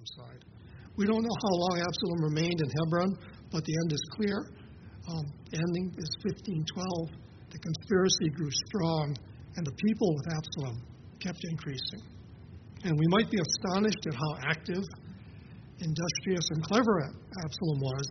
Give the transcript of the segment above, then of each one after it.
Absalom's side. We don't know how long Absalom remained in Hebron, but the end is clear. Ending is 1512. The conspiracy grew strong, and the people with Absalom kept increasing. And we might be astonished at how active, industrious, and clever Absalom was.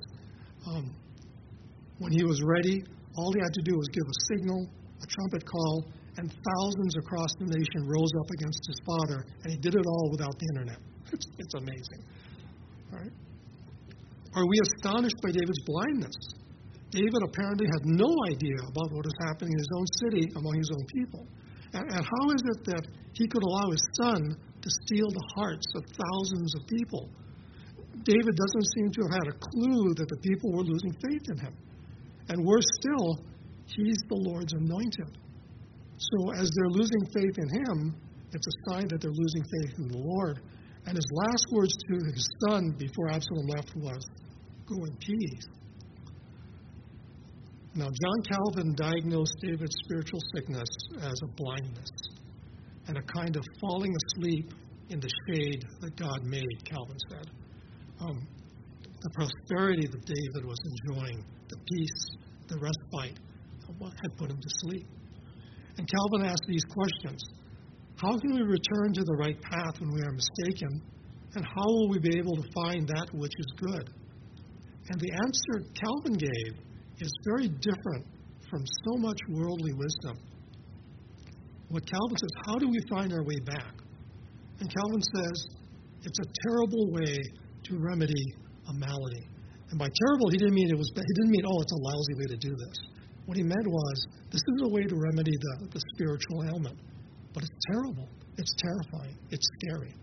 When he was ready, all he had to do was give a signal, a trumpet call, and thousands across the nation rose up against his father, and he did it all without the internet. It's amazing. All right? Are we astonished by David's blindness? David apparently had no idea about what was happening in his own city among his own people. And how is it that he could allow his son to steal the hearts of thousands of people? David doesn't seem to have had a clue that the people were losing faith in him. And worse still, he's the Lord's anointed. So as they're losing faith in him, it's a sign that they're losing faith in the Lord. And his last words to his son before Absalom left was, "Go in peace." Now, John Calvin diagnosed David's spiritual sickness as a blindness and a kind of falling asleep in the shade that God made, Calvin said. The prosperity that David was enjoying, the peace, the respite, had put him to sleep. And Calvin asked these questions. How can we return to the right path when we are mistaken? And how will we be able to find that which is good? And the answer Calvin gave is very different from so much worldly wisdom. What Calvin says, how do we find our way back? And Calvin says, it's a terrible way to remedy a malady. And by terrible, he didn't mean it's a lousy way to do this. What he meant was, this is a way to remedy the spiritual ailment. But it's terrible. It's terrifying. It's scary.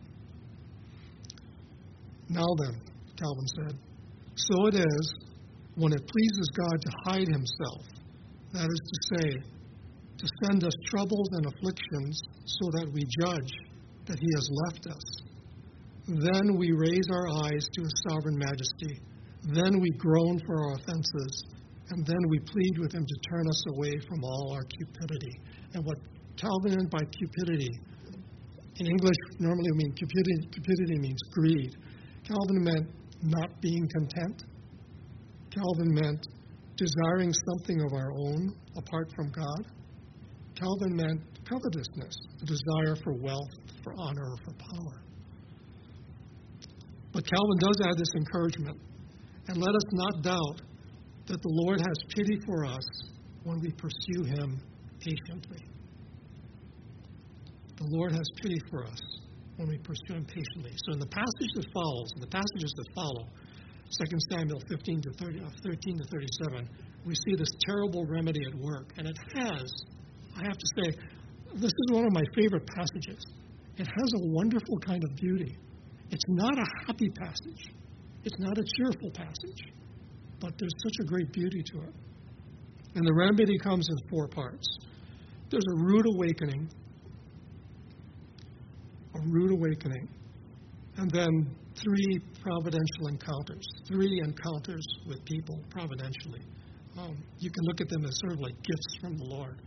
Now then, Calvin said, so it is when it pleases God to hide himself, that is to say, to send us troubles and afflictions so that we judge that he has left us. Then we raise our eyes to his sovereign majesty. Then we groan for our offenses. And then we plead with him to turn us away from all our cupidity. And what Calvin meant by cupidity, in English normally we mean cupidity means greed. Calvin meant not being content. Calvin meant desiring something of our own apart from God. Calvin meant covetousness, the desire for wealth, for honor, or for power. But Calvin does add this encouragement. And let us not doubt that the Lord has pity for us when we pursue him patiently. The Lord has pity for us when we pursue him patiently. So in the passages that follow, 2 Samuel 13 to 37, we see this terrible remedy at work. And it has, I have to say, this is one of my favorite passages. It has a wonderful kind of beauty. It's not a happy passage. It's not a cheerful passage. But there's such a great beauty to it. And the remedy comes in 4 parts. There's a rude awakening. And then 3 providential encounters. 3 encounters with people providentially. You can look at them as sort of like gifts from the Lord.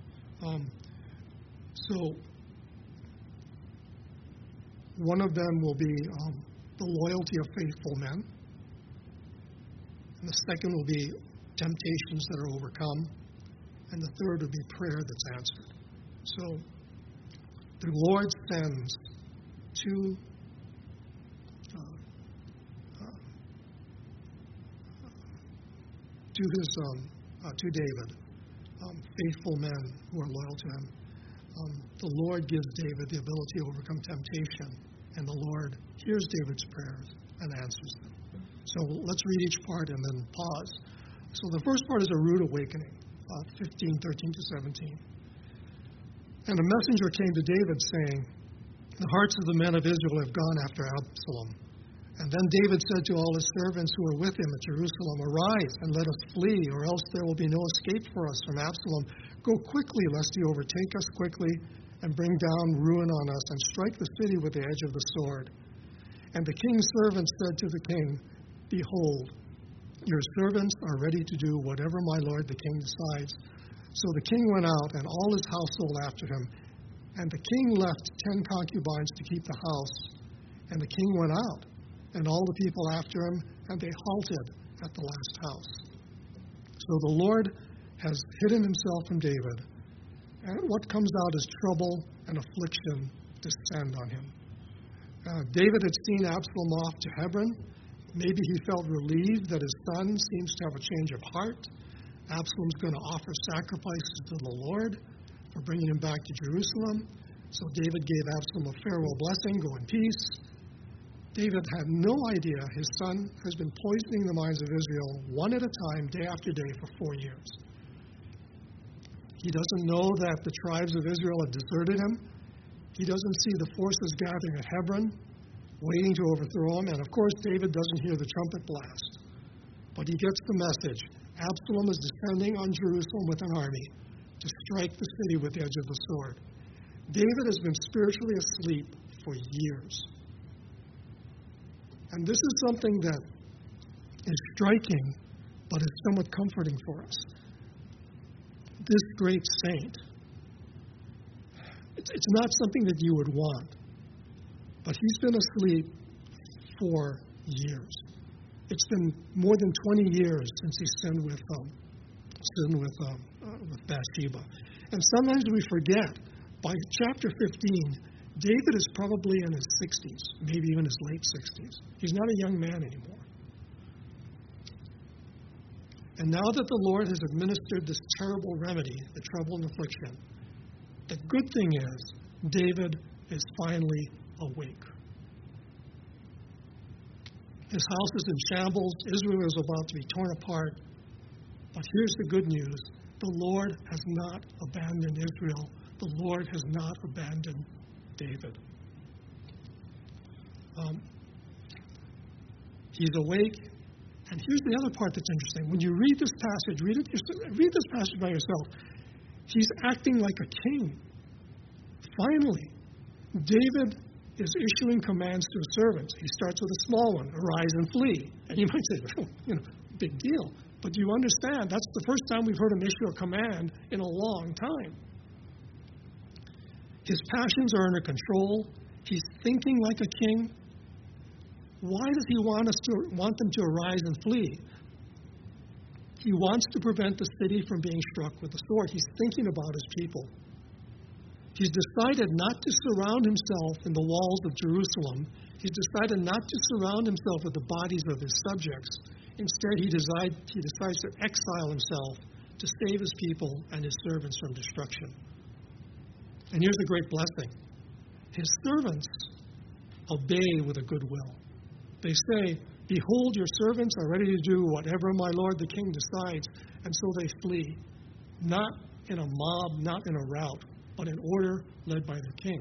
So one of them will be the loyalty of faithful men. And the second will be temptations that are overcome. And the third will be prayer that's answered. So the Lord sends to David faithful men who are loyal to him. The Lord gives David the ability to overcome temptation, and the Lord hears David's prayers and answers them. So let's read each part and then pause. So the first part is a rude awakening, 15:13 to 17. And a messenger came to David saying, the hearts of the men of Israel have gone after Absalom. And then David said to all his servants who were with him at Jerusalem, arise and let us flee, or else there will be no escape for us from Absalom. Go quickly, lest he overtake us quickly and bring down ruin on us and strike the city with the edge of the sword. And the king's servants said to the king, behold, your servants are ready to do whatever my lord the king decides. So the king went out and all his household after him. And the king left 10 concubines to keep the house. And the king went out, and all the people after him, and they halted at the last house. So the Lord has hidden himself from David, and what comes out is trouble and affliction descend on him. David had seen Absalom off to Hebron. Maybe he felt relieved that his son seems to have a change of heart. Absalom's going to offer sacrifices to the Lord for bringing him back to Jerusalem. So David gave Absalom a farewell blessing, go in peace. David had no idea his son has been poisoning the minds of Israel one at a time, day after day, for 4 years. He doesn't know that the tribes of Israel have deserted him. He doesn't see the forces gathering at Hebron, waiting to overthrow him. And of course, David doesn't hear the trumpet blast. But he gets the message. Absalom is descending on Jerusalem with an army to strike the city with the edge of the sword. David has been spiritually asleep for years. And this is something that is striking, but is somewhat comforting for us. This great saint, it's not something that you would want, but he's been asleep for years. It's been more than 20 years since he sinned with Bathsheba. And sometimes we forget, by chapter 15, David is probably in his 60s, maybe even his late 60s. He's not a young man anymore. And now that the Lord has administered this terrible remedy, the trouble and affliction, the good thing is David is finally awake. His house is in shambles. Israel is about to be torn apart. But here's the good news. The Lord has not abandoned Israel. The Lord has not abandoned David. He's awake. And here's the other part that's interesting. When you read this passage, read this passage by yourself. He's acting like a king. Finally, David is issuing commands to his servants. He starts with a small one, arise and flee. And you might say, big deal. But do you understand? That's the first time we've heard him issue a command in a long time. His passions are under control. He's thinking like a king. Why does he want them to arise and flee? He wants to prevent the city from being struck with the sword. He's thinking about his people. He's decided not to surround himself in the walls of Jerusalem. He's decided not to surround himself with the bodies of his subjects. Instead, he decides to exile himself to save his people and his servants from destruction. And here's the great blessing. His servants obey with a good will. They say, behold, your servants are ready to do whatever my lord the king decides. And so they flee, not in a mob, not in a rout, but in order led by their king.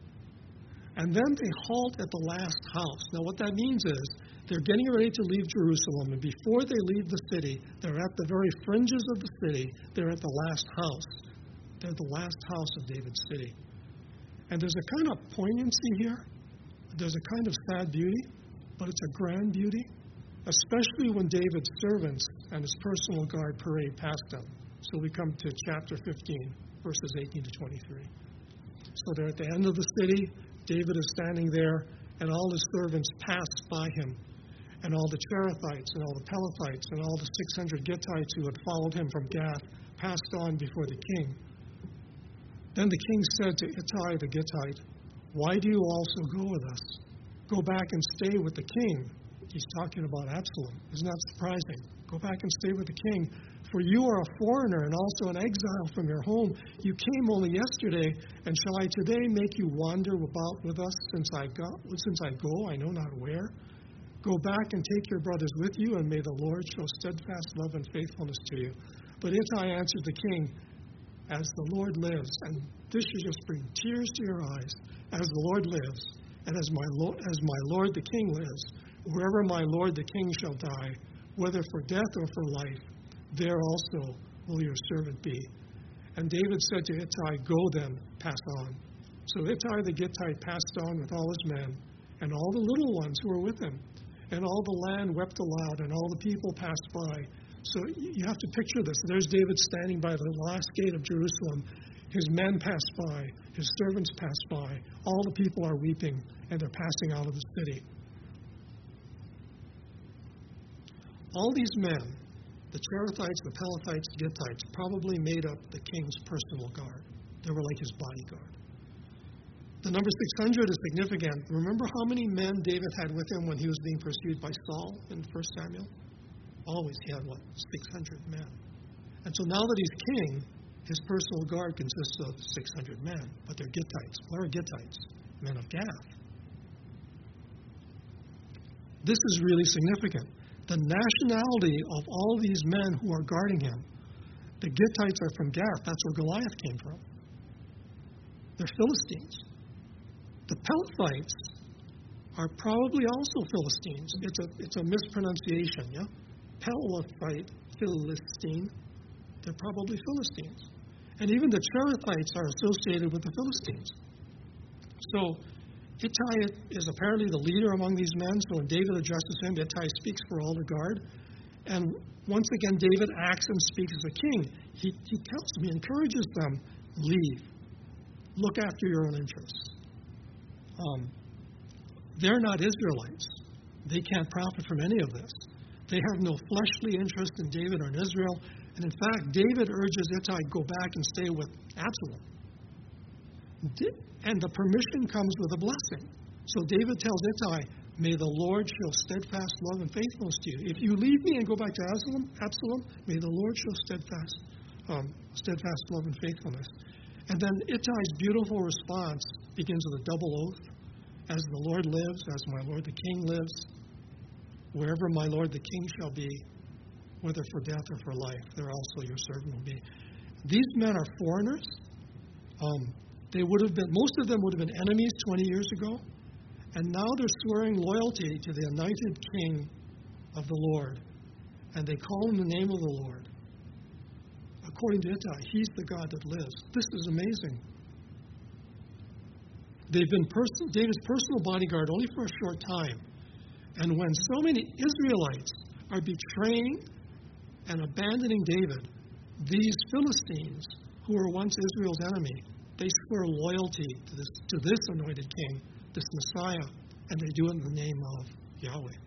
And then they halt at the last house. Now what that means is they're getting ready to leave Jerusalem, and before they leave the city, they're at the very fringes of the city. They're at the last house. They're the last house of David's city. And there's a kind of poignancy here. There's a kind of sad beauty, but it's a grand beauty, especially when David's servants and his personal guard parade past them. So we come to chapter 15, verses 18 to 23. So they're at the end of the city. David is standing there, and all his servants pass by him, and all the Cherethites and all the Pelethites and all the 600 Gittites who had followed him from Gath passed on before the king. Then the king said to Ittai the Gittite, why do you also go with us? Go back and stay with the king. He's talking about Absalom. Isn't that surprising? Go back and stay with the king. For you are a foreigner and also an exile from your home. You came only yesterday, and shall I today make you wander about with us since I go, I know not where? Go back and take your brothers with you, and may the Lord show steadfast love and faithfulness to you. But Ittai answered the king, as the Lord lives, and this should just bring tears to your eyes, as the Lord lives, and as my Lord the king lives, wherever my Lord the king shall die, whether for death or for life, there also will your servant be. And David said to Ittai, go then, pass on. So Ittai the Gittite passed on with all his men, and all the little ones who were with him. And all the land wept aloud, and all the people passed by. So you have to picture this. There's David standing by the last gate of Jerusalem. His men pass by. His servants pass by. All the people are weeping. and they're passing out of the city. All these men, the Cherethites, the Pelethites, the Gittites, probably made up the king's personal guard. They were like his bodyguard. The number 600 is significant. Remember how many men David had with him when he was being pursued by Saul in 1 Samuel? Always he had, 600 men. And so now that he's king, his personal guard consists of 600 men. But they're Gittites. What are Gittites? Men of Gath. This is really significant. The nationality of all these men who are guarding him, the Gittites are from Gath. That's where Goliath came from. They're Philistines. The Pelethites are probably also Philistines. It's a mispronunciation, yeah? Pelethite, Philistine. They're probably Philistines. And even the Cherethites are associated with the Philistines. So Ittai is apparently the leader among these men. So when David addresses him, Ittai speaks for all the guard. And once again, David acts and speaks as a king. He tells them, he encourages them, leave. Look after your own interests. They're not Israelites. They can't profit from any of this. They have no fleshly interest in David or in Israel. And in fact, David urges Ittai to go back and stay with Absalom. And the permission comes with a blessing. So David tells Ittai, may the Lord show steadfast love and faithfulness to you. If you leave me and go back to Absalom, may the Lord show steadfast love and faithfulness. And then Ittai's beautiful response begins with a double oath. As the Lord lives, as my Lord the King lives, wherever my Lord the King shall be, whether for death or for life, there also your servant will be. These men are foreigners. Most of them would have been enemies 20 years ago. And now they're swearing loyalty to the anointed King of the Lord. And they call him the name of the Lord. According to Ittai, he's the God that lives. This is amazing. They've been David's personal bodyguard only for a short time. And when so many Israelites are betraying and abandoning David, these Philistines, who were once Israel's enemy, they swear loyalty to this anointed king, this Messiah, and they do it in the name of Yahweh.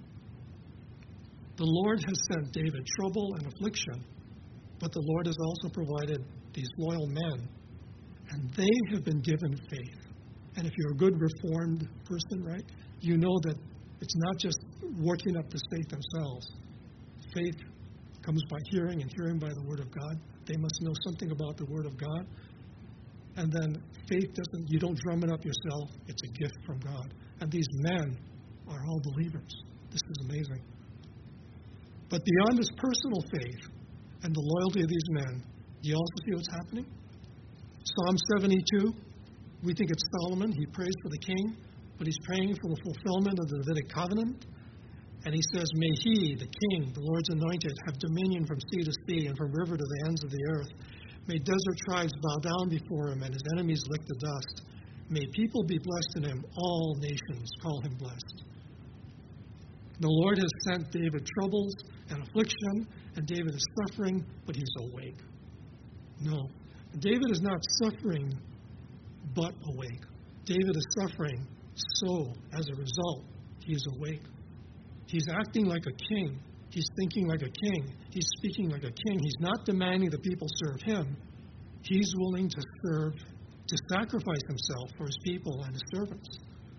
The Lord has sent David trouble and affliction, but the Lord has also provided these loyal men, and they have been given faith. And if you're a good Reformed person, right, you know that it's not just working up this faith themselves. Faith comes by hearing, and hearing by the Word of God. They must know something about the Word of God. And then faith you don't drum it up yourself. It's a gift from God. And these men are all believers. This is amazing. But beyond this personal faith and the loyalty of these men, do you also see what's happening? Psalm 72, we think it's Solomon. He prays for the king, but he's praying for the fulfillment of the Davidic covenant. And he says, may he, the king, the Lord's anointed, have dominion from sea to sea and from river to the ends of the earth. May desert tribes bow down before him and his enemies lick the dust. May people be blessed in him. All nations call him blessed. The Lord has sent David troubles and affliction, and David is suffering, but he's awake. No, David is not suffering, but awake. David is suffering, so as a result, he is awake. He's acting like a king. He's thinking like a king. He's speaking like a king. He's not demanding the people serve him. He's willing to sacrifice himself for his people and his servants.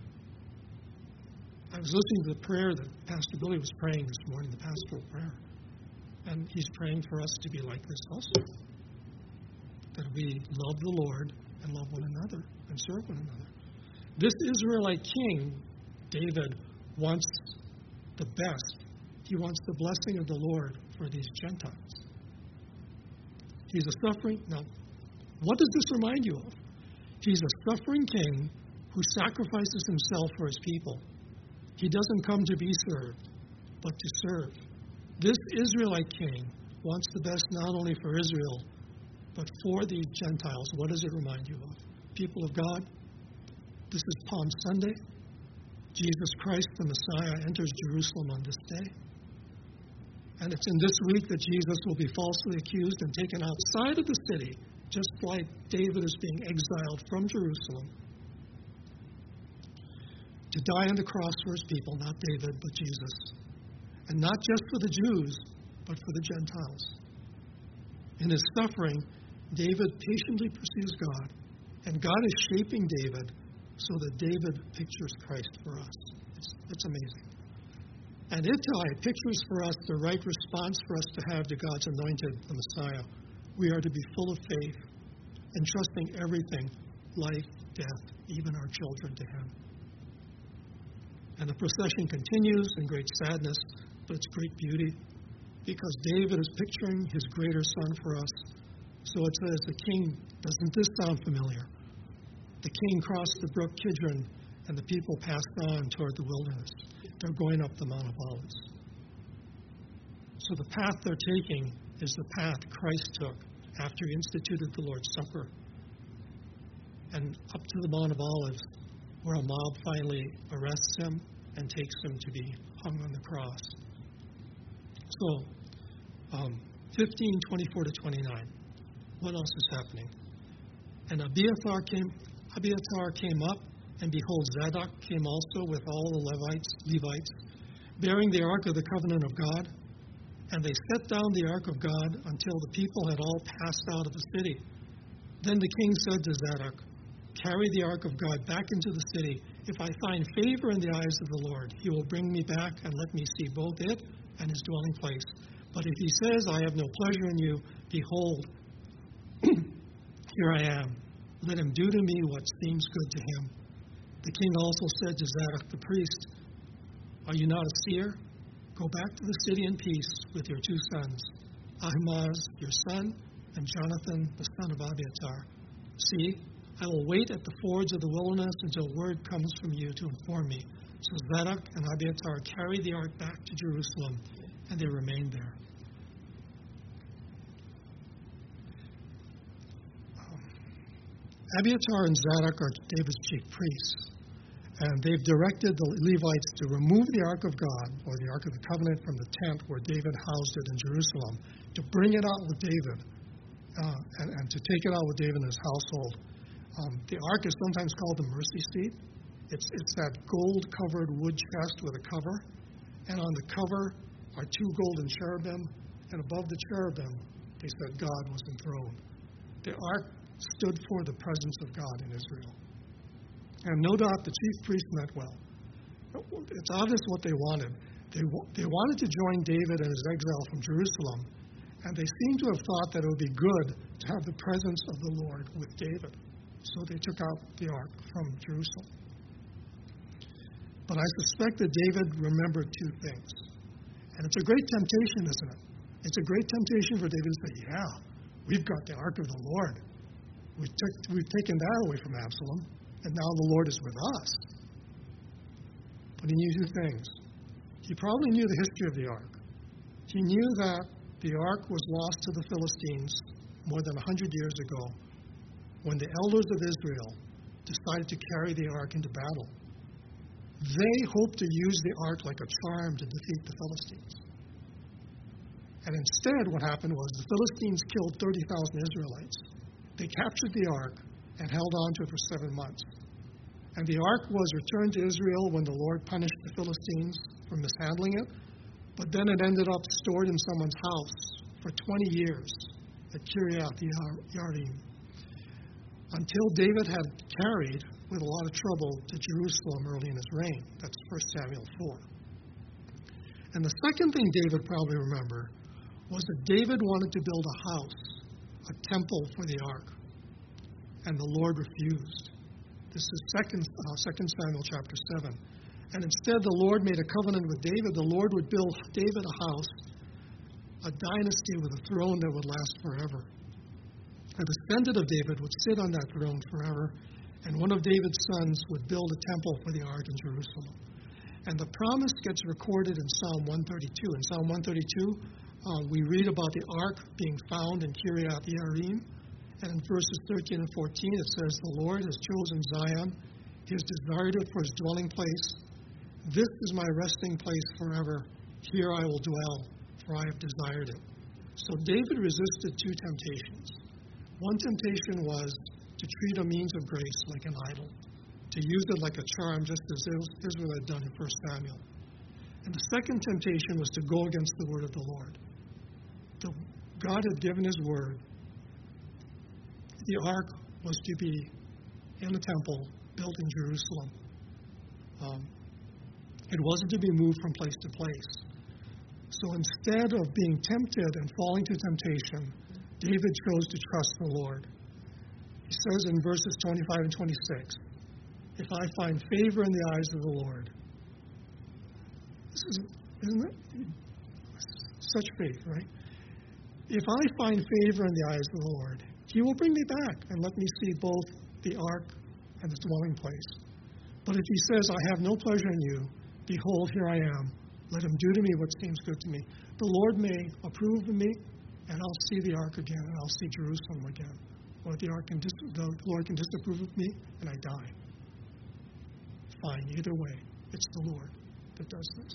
I was listening to the prayer that Pastor Billy was praying this morning, the pastoral prayer. And he's praying for us to be like this also. That we love the Lord and love one another and serve one another. This Israelite king, David, wants the best. He wants the blessing of the Lord for these Gentiles. He's a suffering. Now, what does this remind you of? He's a suffering king who sacrifices himself for his people. He doesn't come to be served, but to serve. This Israelite king wants the best not only for Israel, but for the Gentiles. What does it remind you of? People of God, this is Palm Sunday. Jesus Christ, the Messiah, enters Jerusalem on this day. And it's in this week that Jesus will be falsely accused and taken outside of the city, just like David is being exiled from Jerusalem. to die on the cross for his people, not David, but Jesus. And not just for the Jews, but for the Gentiles. In his suffering, David patiently pursues God, and God is shaping David so that David pictures Christ for us. It's amazing. And Ittai pictures for us the right response for us to have to God's anointed, the Messiah. We are to be full of faith, entrusting everything, life, death, even our children, to him. And the procession continues in great sadness, but it's great beauty, because David is picturing his greater son for us. So it says, the king, doesn't this sound familiar? The king crossed the brook Kidron, and the people passed on toward the wilderness. They're going up the Mount of Olives. So the path they're taking is the path Christ took after he instituted the Lord's Supper. And up to the Mount of Olives, where a mob finally arrests him and takes him to be hung on the cross. So, 15:24-29. What else is happening? And Abiathar came up, and behold, Zadok came also with all the Levites, bearing the ark of the covenant of God. And they set down the ark of God until the people had all passed out of the city. Then the king said to Zadok, carry the ark of God back into the city. If I find favor in the eyes of the Lord, he will bring me back and let me see both it and his dwelling place. But if he says, I have no pleasure in you, behold, here I am. Let him do to me what seems good to him. The king also said to Zadok the priest, are you not a seer? Go back to the city in peace with your two sons, Ahimaaz, your son, and Jonathan, the son of Abiathar. See, I will wait at the fords of the wilderness until word comes from you to inform me. So Zadok and Abiathar carried the ark back to Jerusalem, and they remained there. Abiathar and Zadok are David's chief priests, and they've directed the Levites to remove the Ark of God, or the Ark of the Covenant, from the tent where David housed it in Jerusalem, to bring it out with David, and to take it out with David and his household. The Ark is sometimes called the mercy seat. It's that gold-covered wood chest with a cover, and on the cover are two golden cherubim, and above the cherubim, they said God was enthroned. The Ark stood for the presence of God in Israel. And no doubt the chief priests meant well. It's obvious what they wanted. They wanted to join David in his exile from Jerusalem, and they seem to have thought that it would be good to have the presence of the Lord with David. So they took out the ark from Jerusalem. But I suspect that David remembered two things. And it's a great temptation, isn't it? It's a great temptation for David to say, yeah, we've got the ark of the Lord. We've taken that away from Absalom, and now the Lord is with us. But he knew two things. He probably knew the history of the ark. He knew that the ark was lost to the Philistines more than 100 years ago, when the elders of Israel decided to carry the ark into battle. They hoped to use the ark like a charm to defeat the Philistines. And instead, what happened was the Philistines killed 30,000 Israelites. They captured the ark and held on to it for 7 months. And the ark was returned to Israel when the Lord punished the Philistines for mishandling it. But then it ended up stored in someone's house for 20 years at Kiriath Yearim, until David had carried, with a lot of trouble, to Jerusalem early in his reign. That's 1 Samuel 4. And the second thing David probably remembered was that David wanted to build a house, a temple for the ark, and the Lord refused. This is 2 Samuel chapter 7. And instead, the Lord made a covenant with David. The Lord would build David a house, a dynasty with a throne that would last forever. A descendant of David would sit on that throne forever, and one of David's sons would build a temple for the ark in Jerusalem. And the promise gets recorded in Psalm 132. In Psalm 132, we read about the ark being found in Kiriath Yearim. And in verses 13 and 14, it says, the Lord has chosen Zion. He has desired it for his dwelling place. This is my resting place forever. Here I will dwell, for I have desired it. So David resisted two temptations. One temptation was to treat a means of grace like an idol. to use it like a charm, just as Israel had done in 1 Samuel. And the second temptation was to go against the word of the Lord. God had given his word. The ark was to be in the temple, built in Jerusalem. It wasn't to be moved from place to place. So instead of being tempted and falling to temptation, David chose to trust the Lord. He says in verses 25 and 26, if I find favor in the eyes of the Lord. Isn't it such faith, right? If I find favor in the eyes of the Lord, he will bring me back and let me see both the ark and its dwelling place. But if he says, I have no pleasure in you, behold, here I am. Let him do to me what seems good to me. The Lord may approve of me, and I'll see the ark again, and I'll see Jerusalem again. Or the Lord can disapprove of me, and I die. Fine, either way, it's the Lord that does this.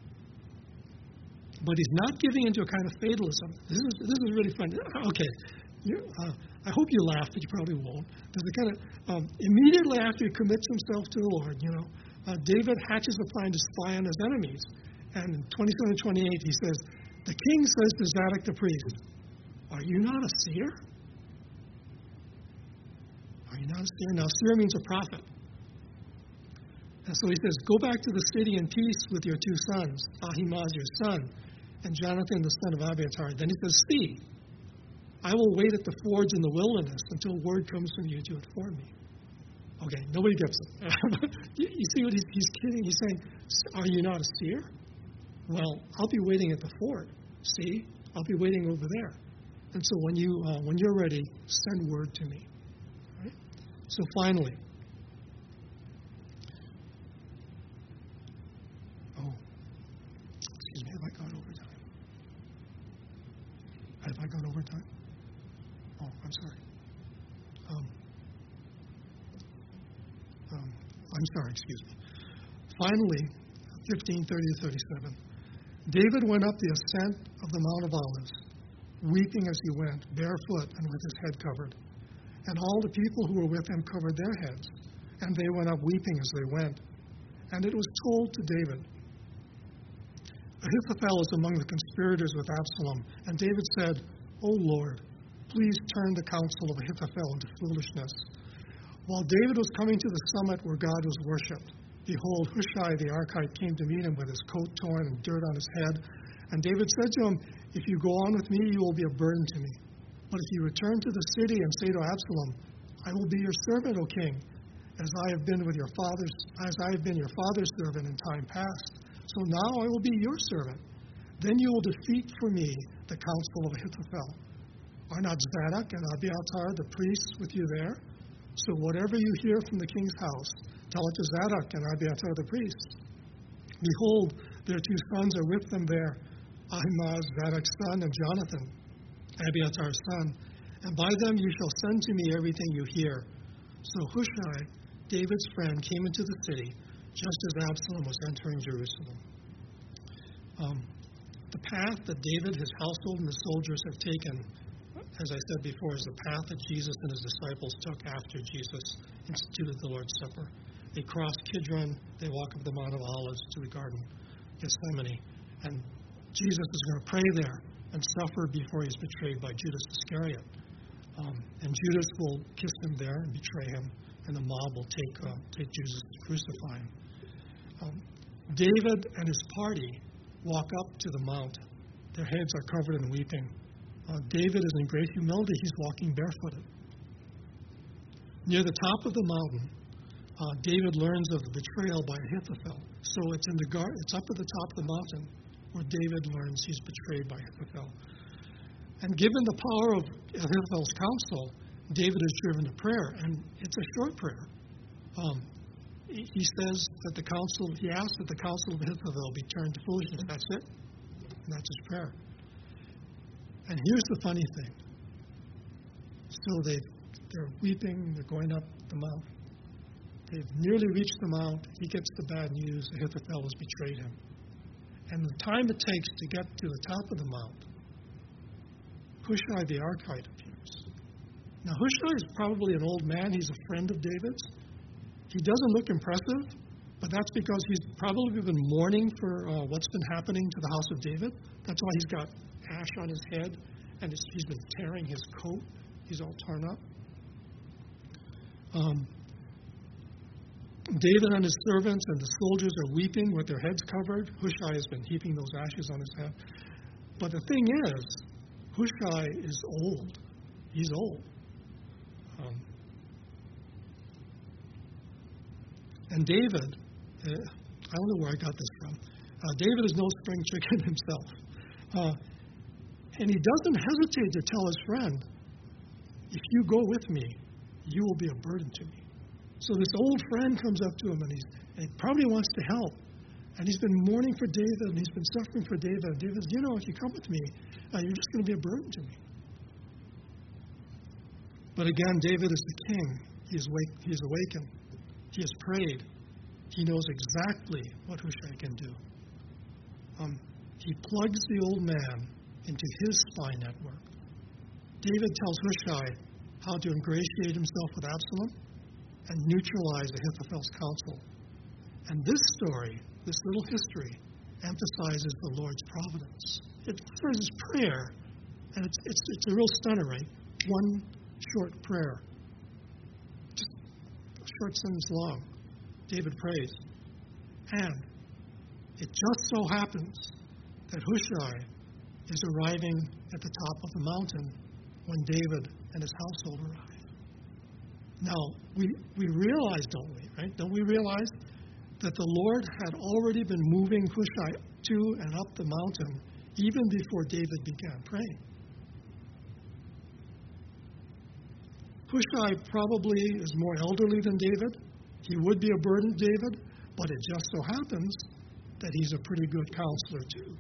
But he's not giving into a kind of fatalism. This is really fun. Okay, I hope you laugh, but you probably won't. There's a kind of immediately after he commits himself to the Lord, David hatches a plan to spy on his enemies. And in 27 and 28, he says, the king says to Zadok the priest, are you not a seer? Are you not a seer? Now, seer means a prophet. And so he says, go back to the city in peace with your two sons, Ahimaaz your son, and Jonathan the son of Abiathar. Then he says, see, I will wait at the fords in the wilderness until word comes from you to inform me. Okay, nobody gets it. You see what he's kidding? He's saying, are you not a seer? Well, I'll be waiting at the ford. See, I'll be waiting over there. And so when you're ready, send word to me. Right? So finally, excuse me, have I gone over time? Have I gone over time? Oh, I'm sorry. I'm sorry, excuse me. Finally, 15:30 to 37. David went up the ascent of the Mount of Olives, weeping as he went, barefoot and with his head covered. And all the people who were with him covered their heads, and they went up weeping as they went. And it was told to David, Ahithophel is among the conspirators with Absalom. And David said, O Lord, please turn the counsel of Ahithophel into foolishness. While David was coming to the summit where God was worshipped, behold, Hushai the Archite came to meet him with his coat torn and dirt on his head. And David said to him, if you go on with me, you will be a burden to me. But if you return to the city and say to Absalom, I will be your servant, O king, as I have been your father's servant in time past. So now I will be your servant. Then you will defeat for me the counsel of Ahithophel. Are not Zadok and Abiathar the priests with you there? So whatever you hear from the king's house, tell it to Zadok and Abiathar the priests. Behold, their two sons are with them there, Ahimaaz, Zadok's son, and Jonathan, Abiathar's son. And by them you shall send to me everything you hear. So Hushai, David's friend, came into the city, just as Absalom was entering Jerusalem. The path that David, his household, and the soldiers have taken, as I said before, is the path that Jesus and his disciples took after Jesus instituted the Lord's Supper. They cross Kidron, they walk up the Mount of Olives to the Garden of Gethsemane, and Jesus is going to pray there and suffer before he's betrayed by Judas Iscariot. And Judas will kiss him there and betray him, and the mob will take Jesus to crucify him. David and his party walk up to the mount. Their heads are covered in weeping. David is in great humility. He's walking barefooted. Near the top of the mountain, David learns of the betrayal by Ahithophel. So it's up at the top of the mountain where David learns he's betrayed by Ahithophel. And given the power of Ahithophel's counsel, David is driven to prayer, and it's a short prayer. He says that he asks that the counsel of Ahithophel be turned to foolishness. That's it. And that's his prayer. And here's the funny thing. So they're weeping, they're going up the mount. They've nearly reached the mount. He gets the bad news. Ahithophel has betrayed him. And the time it takes to get to the top of the mount, Hushai the Archite appears. Now, Hushai is probably an old man. He's a friend of David's. He doesn't look impressive, but that's because he's probably been mourning for what's been happening to the house of David. That's why he's got ash on his head, and he's been tearing his coat. He's all torn up. David and his servants and the soldiers are weeping with their heads covered. Hushai has been heaping those ashes on his head. But the thing is, Hushai is old. He's old. And David, I don't know where I got this from. David is no spring chicken himself. And he doesn't hesitate to tell his friend, if you go with me, you will be a burden to me. So this old friend comes up to him, and he probably wants to help. And he's been mourning for David, and he's been suffering for David. And David says, if you come with me, you're just going to be a burden to me. But again, David is the king. He is awakened. He has prayed. He knows exactly what Hushai can do. He plugs the old man into his spy network. David tells Hushai how to ingratiate himself with Absalom and neutralize Ahithophel's counsel. And this story, this little history, emphasizes the Lord's providence. It emphasizes prayer, and it's a real stunner, right? One short prayer, just a short sentence long. David prays, and it just so happens that Hushai is arriving at the top of the mountain when David and his household arrive. Now, we realize, don't we, right? Don't we realize that the Lord had already been moving Hushai to and up the mountain even before David began praying? Hushai probably is more elderly than David. He would be a burden to David, but it just so happens that he's a pretty good counselor too.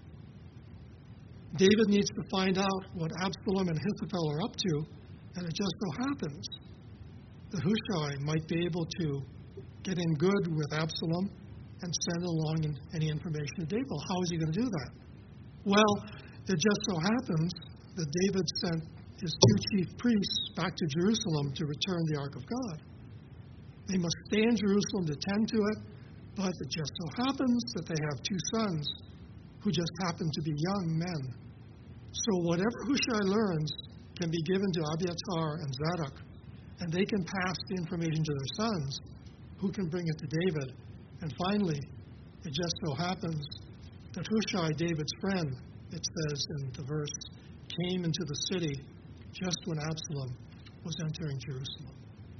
David needs to find out what Absalom and Ahithophel are up to, and it just so happens that Hushai might be able to get in good with Absalom and send along any information to David. Well, how is he going to do that? Well, it just so happens that David sent his two chief priests back to Jerusalem to return the Ark of God. They must stay in Jerusalem to tend to it, but it just so happens that they have two sons who just happen to be young men. So whatever Hushai learns can be given to Abiathar and Zadok, and they can pass the information to their sons, who can bring it to David. And finally, it just so happens that Hushai, David's friend, it says in the verse, came into the city just when Absalom was entering Jerusalem.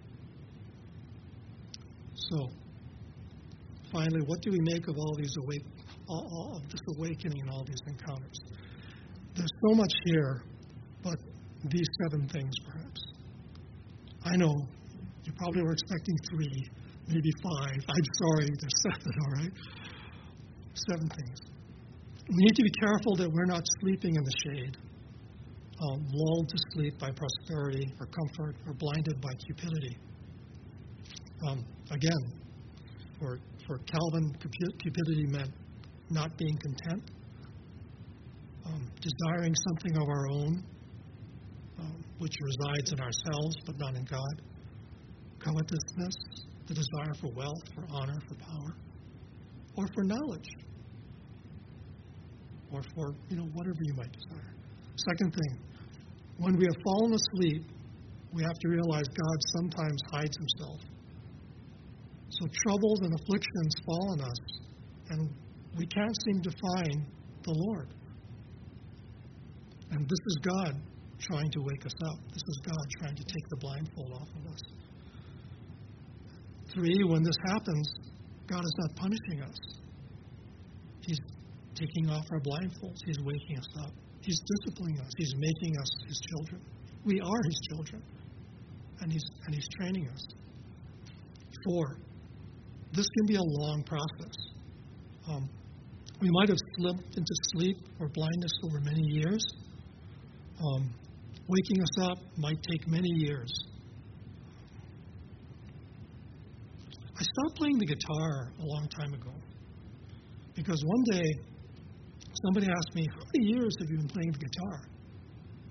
So, finally, what do we make of all these of this awakening and all these encounters? There's so much here, but these 7 things, perhaps. I know you probably were expecting 3, maybe 5. I'm sorry, there's 7, all right? 7 things. We need to be careful that we're not sleeping in the shade, lulled to sleep by prosperity or comfort, or blinded by cupidity. Again, for Calvin, cupidity meant not being content, desiring something of our own, which resides in ourselves but not in God, covetousness, the desire for wealth, for honor, for power, or for knowledge, or for, whatever you might desire. Second thing, when we have fallen asleep, we have to realize God sometimes hides himself. So troubles and afflictions fall on us, and we can't seem to find the Lord. And this is God trying to wake us up. This is God trying to take the blindfold off of us. 3, when this happens, God is not punishing us. He's taking off our blindfolds. He's waking us up. He's disciplining us. He's making us his children. We are his children. And he's training us. 4, this can be a long process. We might have slipped into sleep or blindness over many years. Waking us up might take many years. I stopped playing the guitar a long time ago because one day somebody asked me, how many years have you been playing the guitar?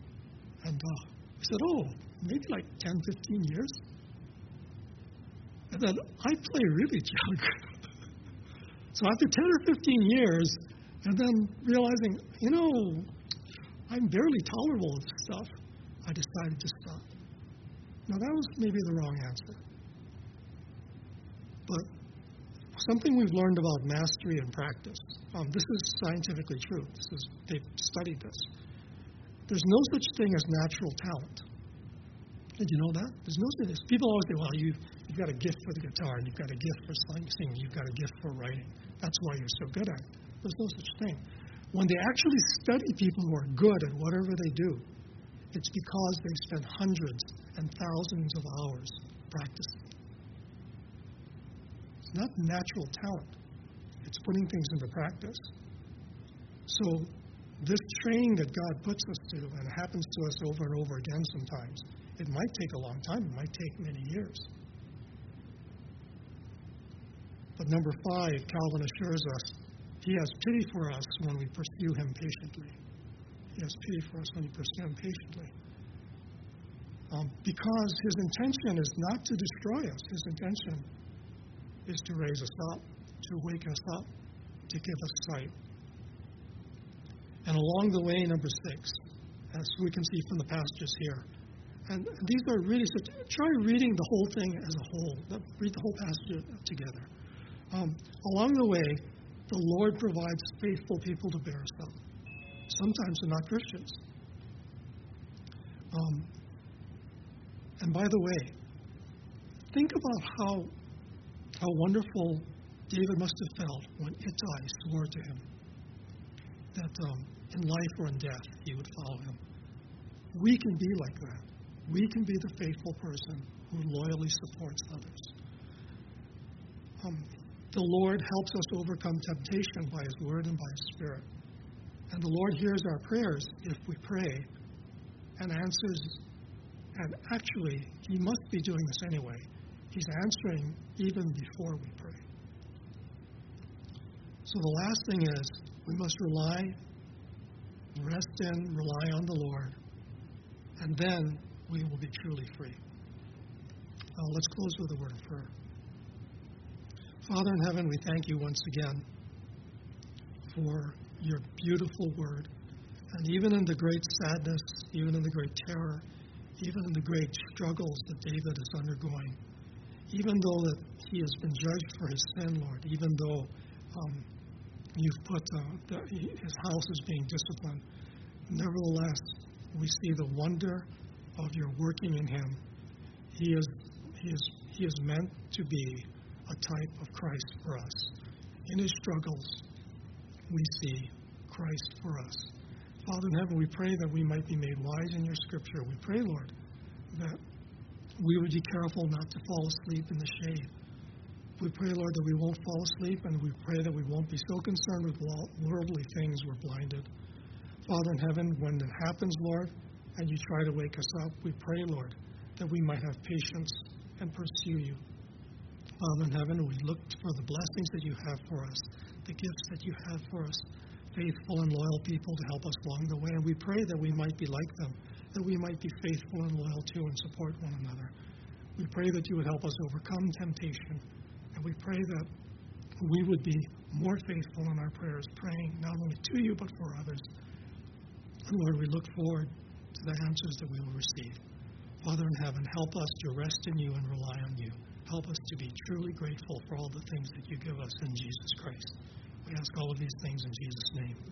And I said, maybe like 10, 15 years. And then I play really junk. So after 10 or 15 years, and then realizing, I'm barely tolerable with this stuff, I decided to stop. Now, that was maybe the wrong answer. But something we've learned about mastery and practice, this is scientifically true. They've studied this. There's no such thing as natural talent. Did you know that? There's no such thing. People always say, well, you've got a gift for the guitar, and you've got a gift for singing, you've got a gift for writing. That's why you're so good at it. There's no such thing. When they actually study people who are good at whatever they do, it's because they spend hundreds and thousands of hours practicing. It's not natural talent. It's putting things into practice. So this training that God puts us to, and it happens to us over and over again sometimes, it might take a long time. It might take many years. But number 5, Calvin assures us, he has pity for us when we pursue him patiently. He has pity for us when we pursue him patiently. Because his intention is not to destroy us. His intention is to raise us up, to wake us up, to give us sight. And along the way, number 6, as we can see from the passages here, and these are really, so try reading the whole thing as a whole. Read the whole passage together. Along the way, the Lord provides faithful people to bear us up. Sometimes they're not Christians. And by the way, think about how wonderful David must have felt when Ittai swore to him that in life or in death he would follow him. We can be like that. We can be the faithful person who loyally supports others. The Lord helps us overcome temptation by His Word and by His Spirit. And the Lord hears our prayers if we pray and answers. And actually, He must be doing this anyway. He's answering even before we pray. So the last thing is, we must rest in, rely on the Lord, and then we will be truly free. Let's close with a word of prayer. Father in heaven, we thank you once again for your beautiful word. And even in the great sadness, even in the great terror, even in the great struggles that David is undergoing, even though that he has been judged for his sin, Lord, even though you've put his house is being disciplined, nevertheless, we see the wonder of your working in him. He is meant to be a type of Christ for us. In his struggles, we see Christ for us. Father in heaven, we pray that we might be made wise in your scripture. We pray, Lord, that we would be careful not to fall asleep in the shade. We pray, Lord, that we won't fall asleep, and we pray that we won't be so concerned with worldly things we're blinded. Father in heaven, when it happens, Lord, and you try to wake us up, we pray, Lord, that we might have patience and pursue you. Father in heaven, we look for the blessings that you have for us, the gifts that you have for us, faithful and loyal people to help us along the way. And we pray that we might be like them, that we might be faithful and loyal to and support one another. We pray that you would help us overcome temptation. And we pray that we would be more faithful in our prayers, praying not only to you but for others. And Lord, we look forward to the answers that we will receive. Father in heaven, help us to rest in you and rely on you. Help us to be truly grateful for all the things that you give us in Jesus Christ. We ask all of these things in Jesus' name.